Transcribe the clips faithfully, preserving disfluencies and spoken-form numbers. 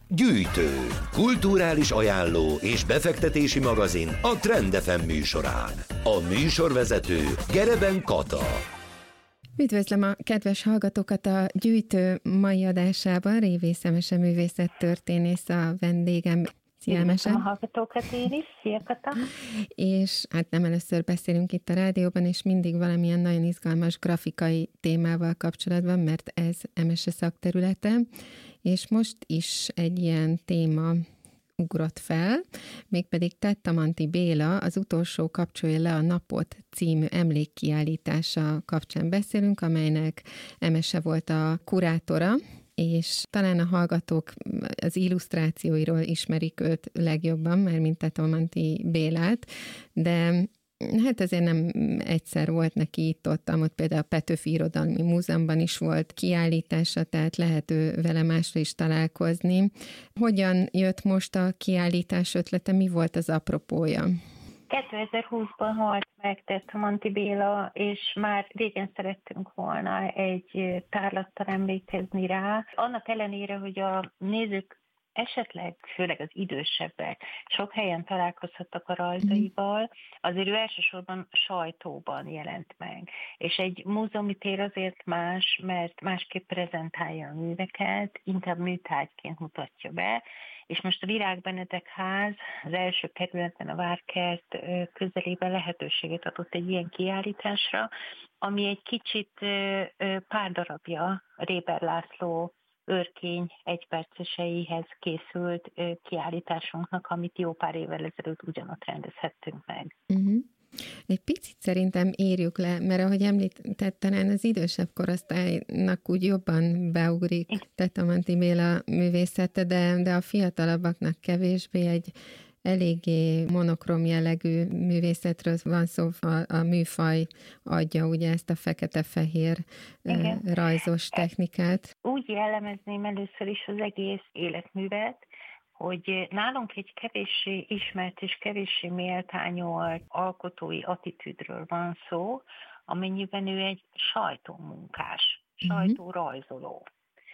Gyűjtő, kulturális ajánló és befektetési magazin a Trend ef em műsorán. A műsorvezető Gereben Kata. Üdvözlöm a kedves hallgatókat a Gyűjtő mai adásában. Révész Emese művészettörténész a vendégem. Szia, Emese. A hallgatókat én is. Szia, Kata. És hát nem először beszélünk itt a rádióban, és mindig valamilyen nagyon izgalmas grafikai témával kapcsolatban, mert ez Emese szakterülete, és most is egy ilyen téma ugrott fel, mégpedig Tettamanti Béla, az utolsó kapcsolja le a napot című emlékkiállítása kapcsán beszélünk, amelynek Emese volt a kurátora, és talán a hallgatók az illusztrációiról ismerik őt legjobban, mert mint Tettamanti Bélát, de hát ezért nem egyszer volt neki itt-ott, ott például a Petőfi Irodalmi Múzeumban is volt kiállítása, tehát lehet ő vele másra is találkozni. Hogyan jött most a kiállítás ötlete, mi volt az apropója? kétezer-húszban halt meg Tettamanti Béla, és már régen szerettünk volna egy tárlattal emlékezni rá. Annak ellenére, hogy a nézők esetleg, főleg az idősebbek, sok helyen találkozhattak a rajzaival, azért ő elsősorban sajtóban jelent meg. És egy múzeumi tér azért más, mert másképp prezentálja a műveket, inkább műtárgyként mutatja be, és most a Virág Benedek ház az első kerületben, a Várkert közelében lehetőséget adott egy ilyen kiállításra, ami egy kicsit pár darabja Réber László Őrkény egyperceseihez készült kiállításunknak, amit jó pár évvel ezelőtt ugyanott rendezhettünk meg. Uh-huh. Egy picit szerintem írjuk le, mert ahogy említett, talán az idősebb korosztálynak úgy jobban beugrik Tettamanti Béla művészete, de, de a fiatalabbaknak kevésbé. Egy eléggé monokrom jellegű művészetről van szó, a, a műfaj adja ugye ezt a fekete-fehér Igen. rajzos technikát. Úgy jellemezném először is az egész életművet, hogy nálunk egy kevéssé ismert és kevéssé méltányolt alkotói attitűdről van szó, amennyiben ő egy sajtómunkás, sajtórajzoló.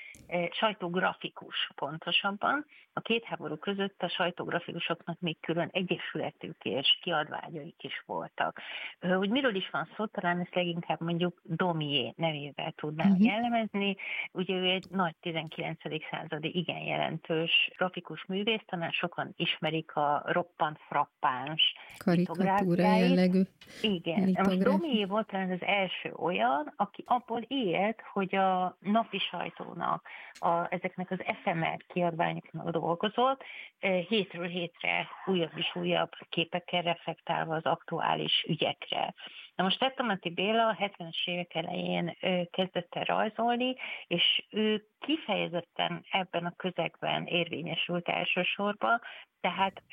Sajtógrafikus pontosabban. A két háború között a sajtógrafikusoknak még külön egyesületük és kiadványaik is voltak. Hogy miről is van szó, talán ezt leginkább mondjuk Daumier nevével tudnám uh-huh. jellemezni. Ugye ő egy nagy tizenkilencedik századi igen jelentős grafikus művész, talán sokan ismerik a roppant frappáns karikatúra jellegű. Igen. Most Daumier volt talán az első olyan, aki abból élt, hogy a napi sajtónak, A, ezeknek az efemer kiadványoknak dolgozott, hétről hétre újabb és újabb képekkel reflektálva az aktuális ügyekre. Na most Tettamanti Béla a hetvenes évek elején kezdett el rajzolni, és ő kifejezetten ebben a közegben érvényesült elsősorban, tehát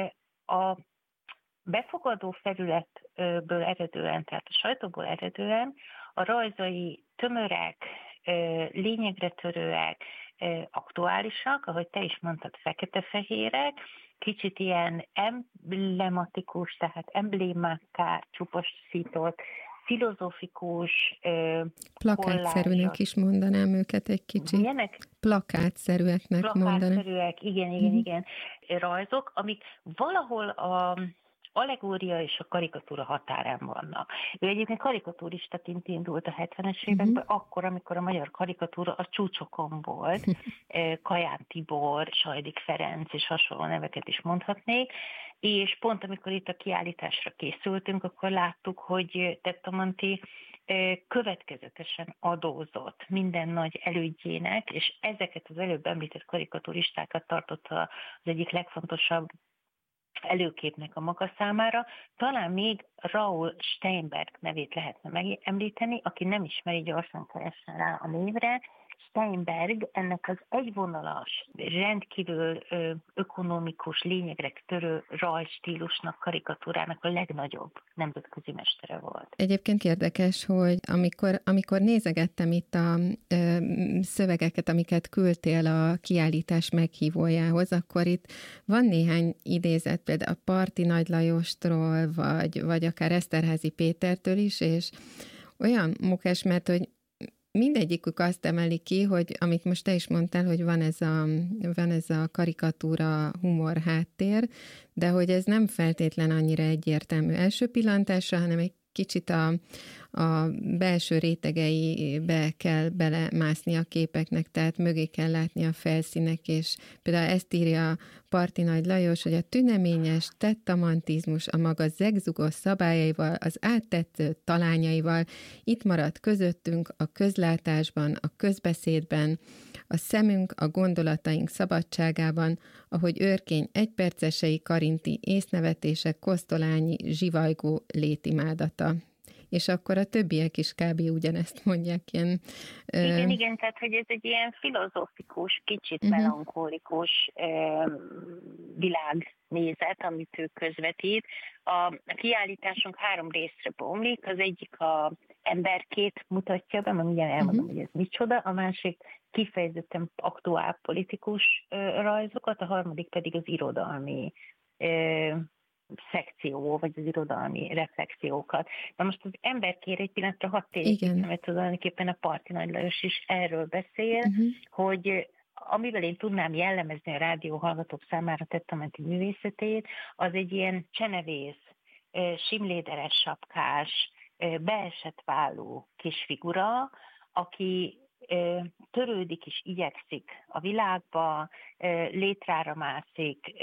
a befogadó felületből eredően, tehát a sajtóból eredően a rajzai tömörek, lényegre törőek, aktuálisak, ahogy te is mondtad, fekete-fehérek, kicsit ilyen emblematikus, tehát emblémákká csuposzított, filozófikus, plakátszerűnek is mondanám őket egy kicsit. Milyenek? Plakátszerűeknek mondanám. Plakátszerűek, igen, igen, uh-huh. igen. Rajzok, amik valahol a allegória és a karikatúra határán vannak. Ő egyébként karikatúristaként indult a hetvenes években, uh-huh. akkor, amikor a magyar karikatúra a csúcsokon volt, Kaján Tibor, Sajdik Ferenc és hasonló neveket is mondhatnék, és pont amikor itt a kiállításra készültünk, akkor láttuk, hogy Tettamanti következetesen adózott minden nagy elődjének, és ezeket az előbb említett karikaturistákat tartotta az egyik legfontosabb előképnek a maga számára. Talán még Raoul Steinberg nevét lehetne megemlíteni, aki nem ismeri, gyorsan keressen rá a névre. Steinberg ennek az egyvonalas, rendkívül ö, ökonomikus, lényegre törő rajzstílusnak, karikatúrának a legnagyobb nemzetközi mestere volt. Egyébként érdekes, hogy amikor, amikor nézegettem itt a ö, szövegeket, amiket küldtél a kiállítás meghívójához, akkor itt van néhány idézet, például a Parti Nagy Lajostról, vagy, vagy akár Eszterházy Pétertől is, és olyan mukás, mert hogy mindegyikük azt emeli ki, hogy amit most te is mondtál, hogy van ez a, van ez a karikatúra humor háttér, de hogy ez nem feltétlen annyira egyértelmű első pillantásra, hanem egy kicsit a, a belső rétegeibe kell belemászni a képeknek, tehát mögé kell látni a felszínek, és például ezt írja Parti Nagy Lajos, hogy a tüneményes tettamantizmus a maga zegzugos szabályaival, az áttetsző talányaival itt maradt közöttünk a közlátásban, a közbeszédben, a szemünk, a gondolataink szabadságában, ahogy őrkény egypercesei karinti észnevetések, kosztolányi, zsivajgó létimádata. És akkor a többiek is kb. Ugyanezt mondják ilyen... Igen, uh... igen, tehát hogy ez egy ilyen filozófikus, kicsit uh-huh. melankolikus uh, világnézet, amit ő közvetít. A kiállításunk három részre bomlik, az egyik a emberkét mutatja be, mert ugye elmondom, uh-huh. hogy ez micsoda, a másik kifejezetten aktuál politikus uh, rajzokat, a harmadik pedig az irodalmi uh, szekció, vagy az irodalmi reflexiókat. Na most az emberkére egy pillanatra hadd térjük, mert tulajdonképpen a Parti Nagy Lajos is erről beszél, uh-huh. hogy amivel én tudnám jellemezni a rádióhallgatók számára tettamenti művészetét, az egy ilyen csenevész, simléderes sapkás, beesett vállú kis figura, aki törődik és igyekszik a világba, létrára mászik,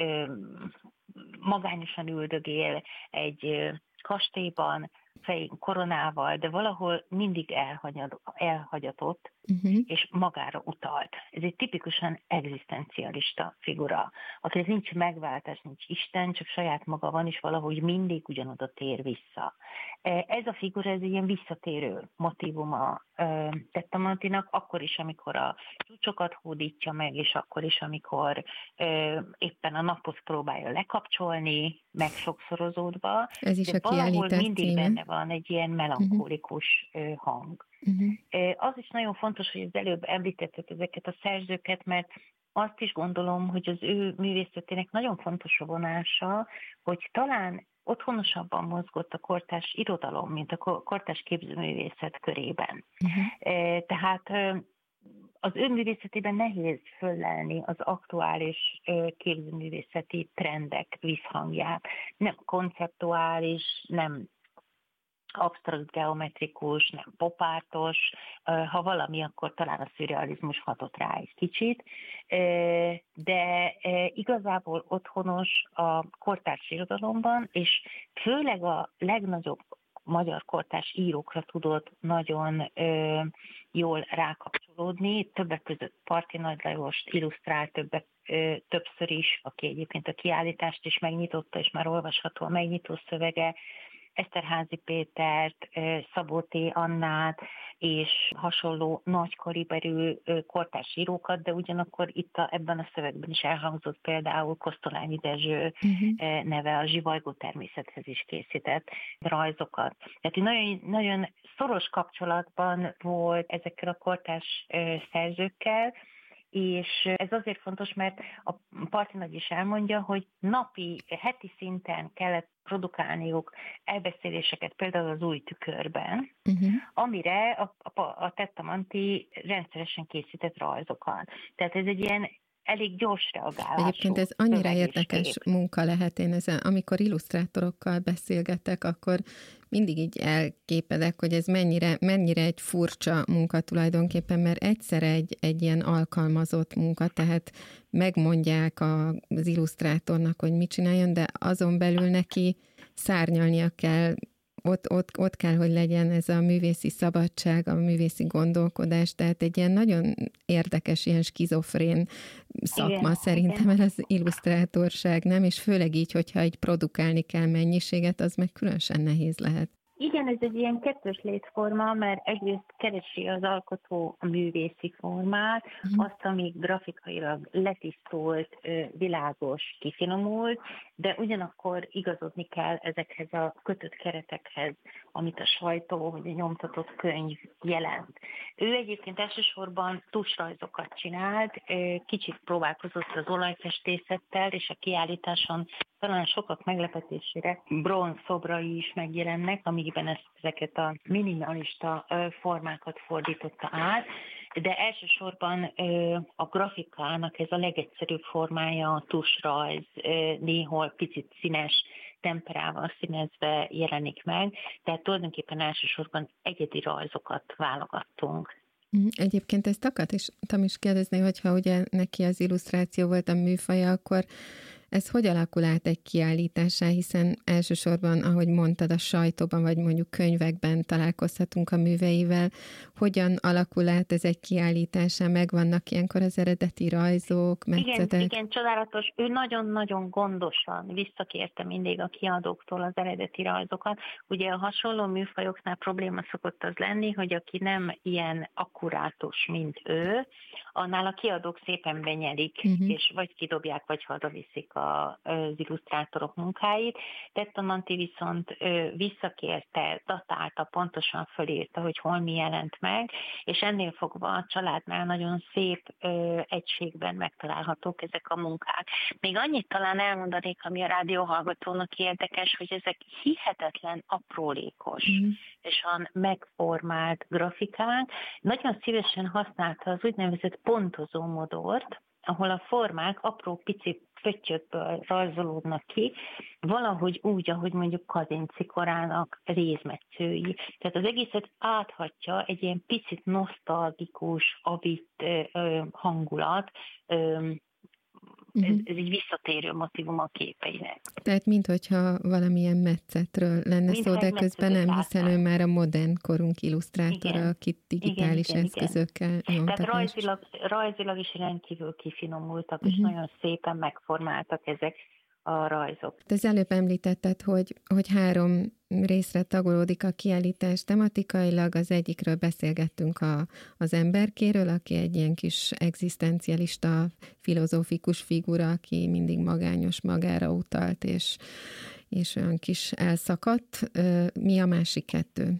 magányosan üldögél egy kastélyban, fején koronával, de valahol mindig elhagyad, elhagyatott, uh-huh. és magára utalt. Ez egy tipikusan egzisztencialista figura, akinek nincs megváltás, nincs Isten, csak saját maga van, és valahogy mindig ugyanoda tér vissza. Ez a figura, ez egy ilyen visszatérő motívuma Tettamantinak, akkor is, amikor a csúcsokat hódítja meg, és akkor is, amikor éppen a napot próbálja lekapcsolni, megsokszorozódva, ez is de a valahol mindig címe. Benne van egy ilyen melankolikus uh-huh. hang. Uh-huh. Az is nagyon fontos, hogy az előbb említetted ezeket a szerzőket, mert azt is gondolom, hogy az ő művészetének nagyon fontos a vonása, hogy talán otthonosabban mozgott a kortárs irodalom, mint a kortárs képzőművészet körében. Uh-huh. Tehát az ő művészetében nehéz föllelni az aktuális képzőművészeti trendek visszhangját. Nem konceptuális, nem absztrakt geometrikus, nem popártos, ha valami, akkor talán a szürrealizmus hatott rá egy kicsit, de igazából otthonos a kortárs irodalomban, és főleg a legnagyobb magyar kortárs írókra tudott nagyon ö, jól rákapcsolódni, többek között Parti Nagy Lajost illusztrált többek, ö, többször is, aki egyébként a kiállítást is megnyitotta, és már olvasható a megnyitó szövege, Eszterházy Pétert, Szabó T. Annát és hasonló nagy kaliberű kortárs írókat, de ugyanakkor itt a, ebben a szövegben is elhangzott például Kosztolányi Dezső uh-huh. neve, a Zsivajgó természethez is készített rajzokat. Tehát nagyon, nagyon szoros kapcsolatban volt ezekkel a kortárs szerzőkkel, és ez azért fontos, mert a Parti Nagy is elmondja, hogy napi, heti szinten kellett produkálniuk elbeszéléseket például az Új Tükörben, uh-huh. amire a, a, a Tettamanti rendszeresen készített rajzokat. Tehát ez egy ilyen elég gyors reagálású. Egyébként ez annyira érdekes kép. munka lehet. Én ezen, amikor illusztrátorokkal beszélgetek, akkor mindig így elképedek, hogy ez mennyire, mennyire egy furcsa munka tulajdonképpen, mert egyszer egy, egy ilyen alkalmazott munka, tehát megmondják az illusztrátornak, hogy mit csináljon, de azon belül neki szárnyalnia kell. Ott, ott, ott kell, hogy legyen ez a művészi szabadság, a művészi gondolkodás, tehát egy ilyen nagyon érdekes, ilyen skizofrén szakma igen, szerintem igen. az illusztrátorság, nem? És főleg így, hogyha így produkálni kell mennyiséget, az meg különösen nehéz lehet. Igen, ez egy ilyen kettős létforma, mert egyrészt keresi az alkotó a művészi formát, mm. azt, ami grafikailag letisztult, világos, kifinomult, de ugyanakkor igazodni kell ezekhez a kötött keretekhez, amit a sajtó vagy a nyomtatott könyv jelent. Ő egyébként elsősorban tusrajzokat csinált, kicsit próbálkozott az olajfestészettel, és a kiállításon talán sokak meglepetésére bronz szobrai is megjelennek, amikben ezeket a minimalista formákat fordította át, de elsősorban a grafikának ez a legegyszerűbb formája, a tusrajz, néhol picit színes temperával színezve jelenik meg, tehát tulajdonképpen elsősorban egyedi rajzokat válogattunk. Egyébként ezt akartam is kérdezni, hogyha ugye neki az illusztráció volt a műfaja, akkor ez hogy alakul át egy kiállításá, hiszen elsősorban, ahogy mondtad, a sajtóban, vagy mondjuk könyvekben találkozhatunk a műveivel. Hogyan alakul át ez egy kiállításá? Megvannak ilyenkor az eredeti rajzok, metszetek? Igen, igen, csodálatos. Ő nagyon-nagyon gondosan visszakérte mindig a kiadóktól az eredeti rajzokat. Ugye a hasonló műfajoknál probléma szokott az lenni, hogy aki nem ilyen akkurátus, mint ő, annál a kiadók szépen benyelik, uh-huh. és vagy kidobják, vagy hazaviszik az illusztrátorok munkáit. Tettamanti viszont visszakérte, datálta, pontosan fölírta, hogy hol mi jelent meg, és ennél fogva a családnál nagyon szép egységben megtalálhatók ezek a munkák. Még annyit talán elmondanék, ami a rádióhallgatónak érdekes, hogy ezek hihetetlen aprólékos mm. és megformált grafikák. Nagyon szívesen használta az úgynevezett pontozó modort, ahol a formák apró pici pöttyökből rajzolódnak ki, valahogy úgy, ahogy mondjuk Kazinczy korának rézmetszői. Tehát az egészet áthatja egy ilyen picit nosztalgikus, avitt hangulat, ez, ez egy visszatérő motivum a képeinek. Tehát minthogyha valamilyen metszetről lenne szó, de közben nem, hiszen ő már a modern korunk illusztrátora, akit digitális igen, igen, eszközökkel nyomtak. Tehát rajzilag, rajzilag is rendkívül kifinomultak, uh-huh. és nagyon szépen megformáltak ezek a rajzok. Te az előbb említetted, hogy, hogy három részre tagolódik a kiállítás tematikailag. Az egyikről beszélgettünk a, az emberkéről, aki egy ilyen kis egzisztencialista, filozófikus figura, aki mindig magányos, magára utalt, és, és olyan kis elszakadt. Mi a másik kettő?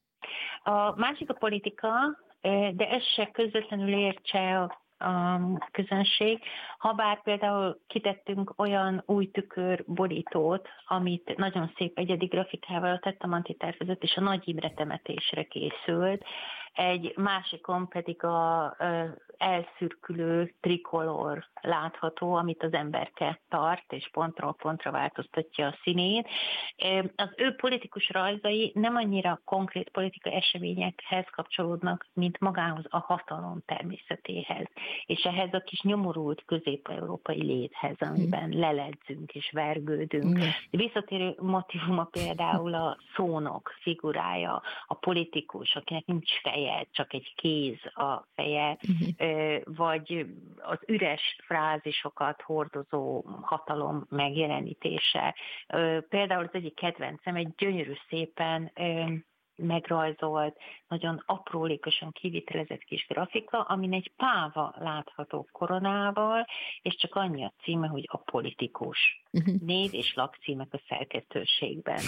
A másik a politika, de ez se közvetlenül értse a a közönség, habár például kitettünk olyan új tükör borítót, amit nagyon szép egyedi grafikával a Tettamanti tervezett, és a Nagy Imre temetésre készült. Egy másikon pedig a elszürkülő trikolor látható, amit az emberke tart, és pontról pontra változtatja a színét. Az ő politikus rajzai nem annyira konkrét politikai eseményekhez kapcsolódnak, mint magához a hatalom természetéhez, és ehhez a kis nyomorult közép-európai léthez, amiben leledzünk és vergődünk. Visszatérő motivuma például a szónok figurája, a politikus, akinek nincs feje, csak egy kéz a feje, uh-huh. vagy az üres frázisokat hordozó hatalom megjelenítése. Például az egyik kedvencem egy gyönyörű szépen megrajzolt, nagyon aprólékosan kivitelezett kis grafika, amin egy páva látható koronával, és csak annyi a címe, hogy a politikus. Uh-huh. Név és lakcímek a szerkesztőségben.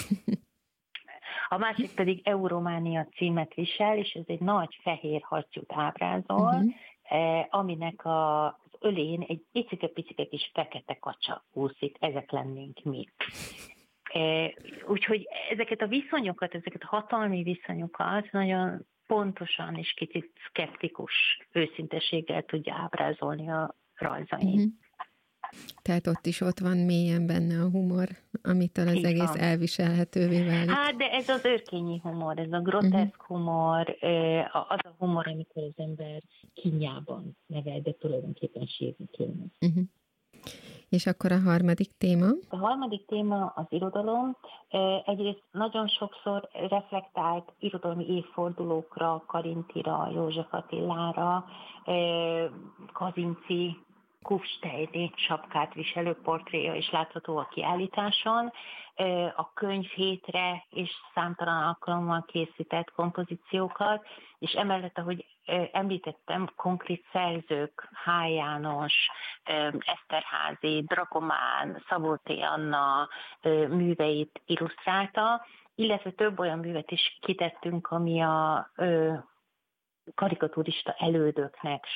A másik pedig Eurománia címet visel, és ez egy nagy fehér hattyút ábrázol, uh-huh. eh, aminek a, az ölén egy icike-picike kis fekete kacsa úszik, ezek lennénk mi. Eh, úgyhogy ezeket a viszonyokat, ezeket a hatalmi viszonyokat nagyon pontosan és kicsit szkeptikus őszinteséggel tudja ábrázolni a rajzain. Uh-huh. Tehát ott is ott van mélyen benne a humor, amitől az Így egész van. Elviselhetővé válik. Hát, de ez az őrkényi humor, ez a groteszk uh-huh. humor, az a humor, amikor az ember kínjában nevel, de tulajdonképpen sírni kéne. Uh-huh. És akkor a harmadik téma? A harmadik téma az irodalom. Egyrészt nagyon sokszor reflektált irodalmi évfordulókra, Karinthyra, József Attilára, Kazinczy, Kufsteini sapkát viselő portréja is látható a kiállításon. A könyvhétre és számtalan alkalommal készített kompozíciókat, és emellett, ahogy említettem, konkrét szerzők, H. János, Eszterházy, Dragomán, Szabó-T. Anna műveit illusztrálta, illetve több olyan művet is kitettünk, ami a karikaturista elődöknek, Sajdik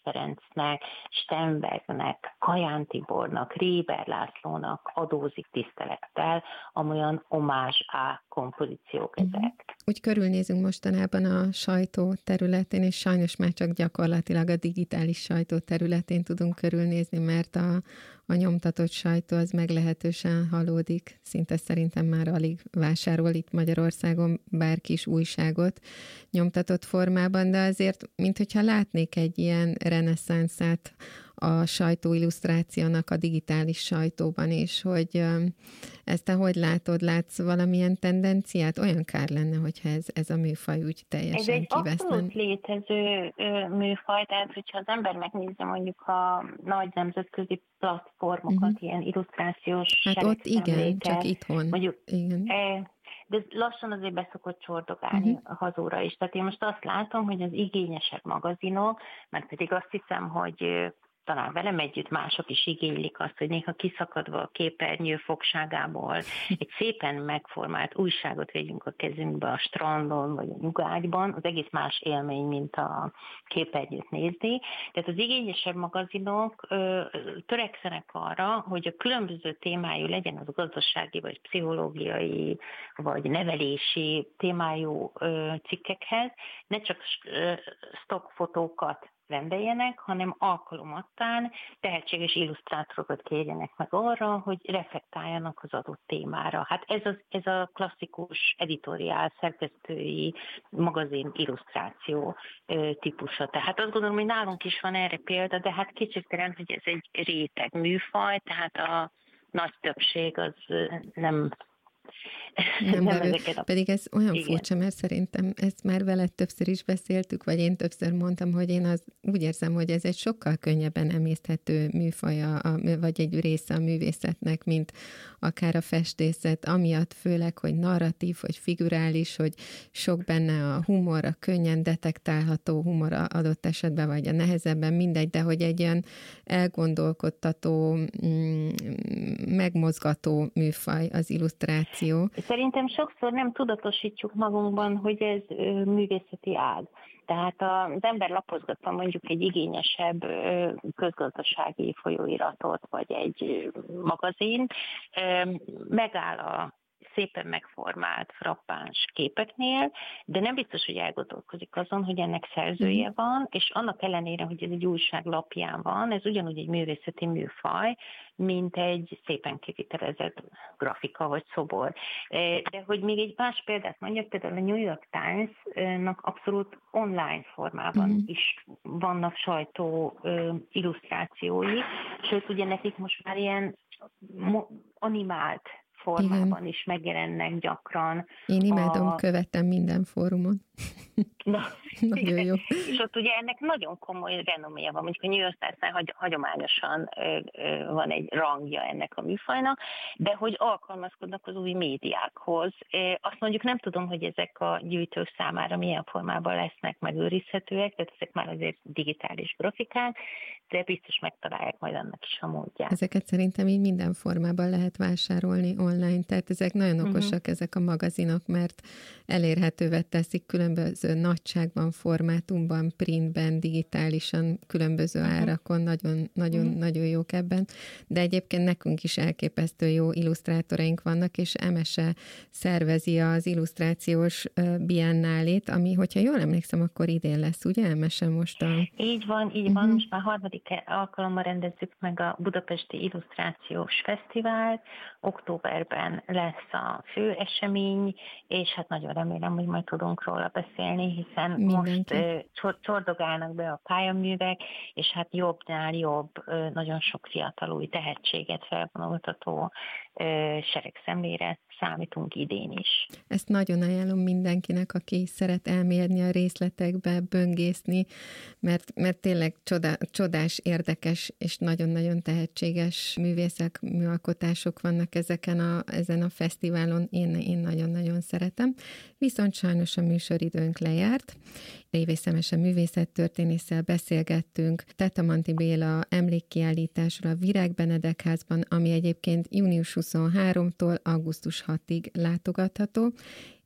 Ferencnek, Stenbergnek, Kaján Tibornak, Réber Lászlónak adózik tisztelettel, amolyan omázs á kompozíciók ezek. Úgy körülnézünk mostanában a sajtó területén, és sajnos már csak gyakorlatilag a digitális sajtó területén tudunk körülnézni, mert a, a nyomtatott sajtó az meglehetősen halódik. Szinte szerintem már alig vásárol itt Magyarországon bárki is újságot nyomtatott formában, de azért, minthogyha látnék egy ilyen reneszánszát a sajtóillusztrációnak a digitális sajtóban is, hogy ezt te hogy látod, látsz valamilyen tendenciát? Olyan kár lenne, hogyha ez, ez a műfaj úgy teljesen kiveszne. Ez egy abszolút létező műfaj, tehát hogyha az ember megnézze mondjuk a nagy nemzetközi platformokat, uh-huh. ilyen illusztrációs hát ott igen, csak itthon. Mondjuk, igen. E, de lassan azért beszokott csordogálni uh-huh. a hazóra is. Tehát én most azt látom, hogy az igényesebb magazinok, mert pedig azt hiszem, hogy talán velem együtt mások is igénylik azt, hogy néha kiszakadva a képernyő fogságából egy szépen megformált újságot vegyünk a kezünkbe a strandon vagy a nyugágyban, az egész más élmény, mint a képernyőt nézni. Tehát az igényesebb magazinok ö, törekszenek arra, hogy a különböző témájú legyen az gazdasági, vagy pszichológiai, vagy nevelési témájú ö, cikkekhez, ne csak ö, stockfotókat rendeljenek, hanem alkalomattán tehetséges illusztrátorokat kérjenek meg arra, hogy reflektáljanak az adott témára. Hát ez, az, ez a klasszikus editoriál, szerkesztői magazin illusztráció típusa. Tehát azt gondolom, hogy nálunk is van erre példa, de hát kétségtelen, hogy ez egy réteg műfaj, tehát a nagy többség az nem... Nem, nem a... Pedig ez olyan igen. furcsa, mert szerintem ezt már veled többször is beszéltük, vagy én többször mondtam, hogy én az, úgy érzem, hogy ez egy sokkal könnyebben emészthető műfaja, vagy egy része a művészetnek, mint akár a festészet, amiatt főleg, hogy narratív, hogy figurális, hogy sok benne a humor, a könnyen detektálható humor adott esetben, vagy a nehezebben, mindegy, de hogy egy ilyen elgondolkodtató, megmozgató műfaj az illusztráció. Szerintem sokszor nem tudatosítjuk magunkban, hogy ez művészeti ág. Tehát az ember lapozgatva mondjuk egy igényesebb közgazdasági folyóiratot, vagy egy magazin, megáll a szépen megformált, frappáns képeknél, de nem biztos, hogy elgondolkozik azon, hogy ennek szerzője van, és annak ellenére, hogy ez egy újság lapján van, ez ugyanúgy egy művészeti műfaj, mint egy szépen kivitelezett grafika vagy szobor. De hogy még egy más példát mondjak, például a New York Times-nak abszolút online formában uh-huh. is vannak sajtó illusztrációi, sőt ugye nekik most már ilyen animált formában igen. is megjelennek gyakran. Én imádom, a... követem minden fórumon. Na, nagyon jó. És ott ugye ennek nagyon komoly renoméja van. Mondjuk a New York Times-nál hagy, hagyományosan ö, ö, van egy rangja ennek a műfajnak, de hogy alkalmazkodnak az új médiákhoz. É, azt mondjuk nem tudom, hogy ezek a gyűjtők számára milyen formában lesznek megőrizhetőek, tehát ezek már azért digitális grafikák, de biztos megtalálják majd annak is a módját. Ezeket szerintem így minden formában lehet vásárolni online, tehát ezek nagyon okosak uh-huh. ezek a magazinok, mert elérhetővé teszik különböző nagyságban, formátumban, printben, digitálisan, különböző uh-huh. árakon, nagyon, nagyon, uh-huh. nagyon jók ebben, de egyébként nekünk is elképesztő jó illusztrátoraink vannak, és Emese szervezi az illusztrációs biennálét, ami, hogyha jól emlékszem, akkor idén lesz, ugye Emese most a... Így van, így uh-huh. van, most már harmadik alkalommal rendezzük meg a Budapesti Illusztrációs Fesztivált, októberben lesz a fő esemény, és hát nagyon remélem, hogy majd tudunk róla beszélni, hiszen mindenki. Most csordogálnak be a pályaművek, és hát jobbnál jobb, nagyon sok fiatal új tehetséget felvonultató seregszemlére számítunk idén is. Ezt nagyon ajánlom mindenkinek, aki szeret elmérni a részletekbe, böngészni, mert, mert tényleg csoda, csodás, érdekes és nagyon-nagyon tehetséges művészek, műalkotások vannak ezeken a, ezen a fesztiválon. Én, én nagyon-nagyon szeretem. Viszont sajnos a műsoridőnk lejárt. Révész Emese művészettörténésszel beszélgettünk Tetamanti Béla emlékkiállításról a Virág Benedek házban, ami egyébként június huszonharmadikától augusztus hatodikáig látogatható,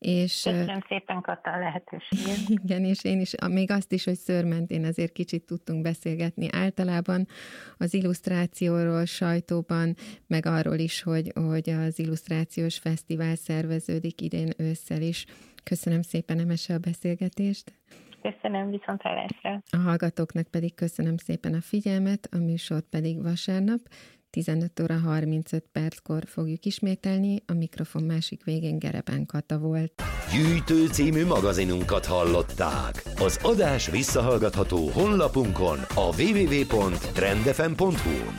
És, köszönöm szépen, Kata, a lehetőséget. Igen, és én is, még azt is, hogy szőrmentén azért kicsit tudtunk beszélgetni általában az illusztrációról, sajtóban, meg arról is, hogy, hogy az illusztrációs fesztivál szerveződik idén ősszel is. Köszönöm szépen, Emese, a beszélgetést. Köszönöm, viszonthallásra. A hallgatóknak pedig köszönöm szépen a figyelmet, a műsort pedig vasárnap tizenöt óra harmincöt perckor fogjuk ismételni, a mikrofon másik végén Gerebán Kata volt. Gyűjtő című magazinunkat hallották. Az adás visszahallgatható honlapunkon, a double-u double-u double-u pont trend f m pont h u-n.